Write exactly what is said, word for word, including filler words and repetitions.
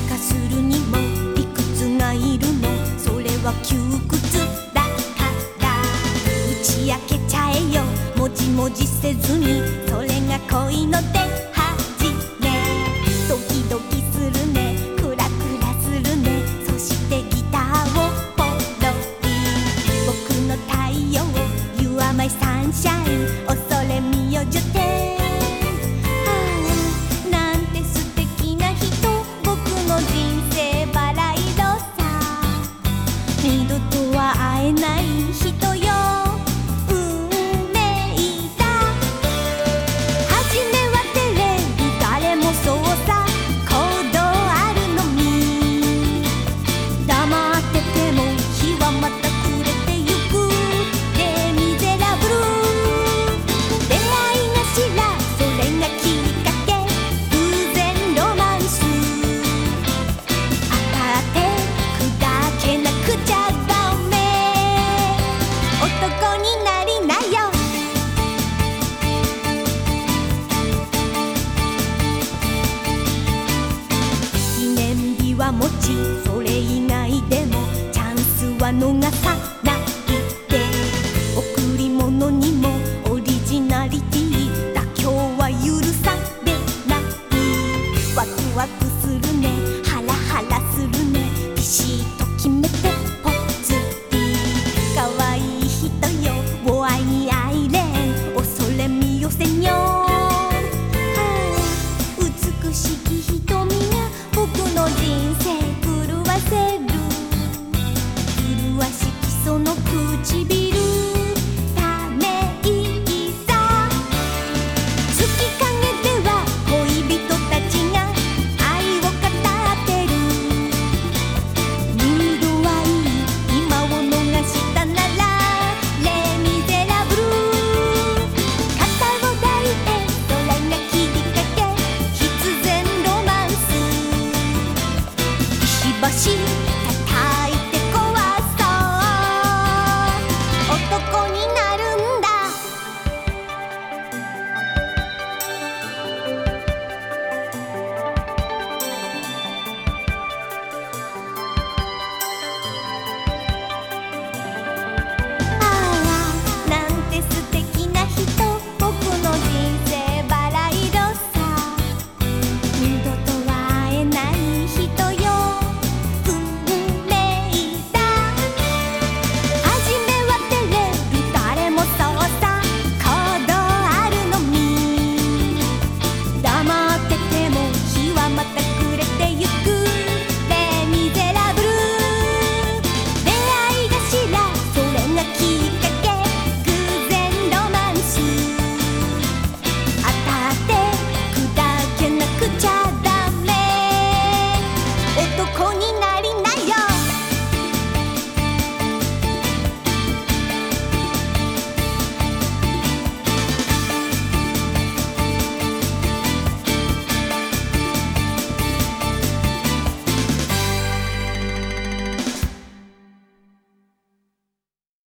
化するにも理屈がいるの、それは窮屈だから打ち明けちゃえよ、もじもじせずに、それが恋の出始め。ドキドキするね、クラクラするね、そしてギターをポロリ。僕の太陽 You are my sunshine 恐れみよじゅて二度とは会えない人よ、運命だ。初めは照れる誰もそうさ、行動あるのみ。黙ってても日はまた暮れてゆく。レ・ミゼラブル。出会いがしらそれがきっかけ、偶然ロマンス。当たって砕けなくちゃ男になりなよ。記念日はもち、それ以外でもチャンスは逃さないで。贈り物にもオリジナリティ、妥協は許されない。ワクワクするね、ハラハラするね、ビシッと決めてポツリ。かわいい人よ、お愛に愛恋、恐れみよセニョー、はあ、美しき瞳が僕の人生狂わせる。麗しきその唇、ため息さ。月影では恋人たちが愛を語ってる。ムードはいい、今を逃したならレ・ミゼラブル。肩を抱いてそれがきっかけ、必然ロマンス。石橋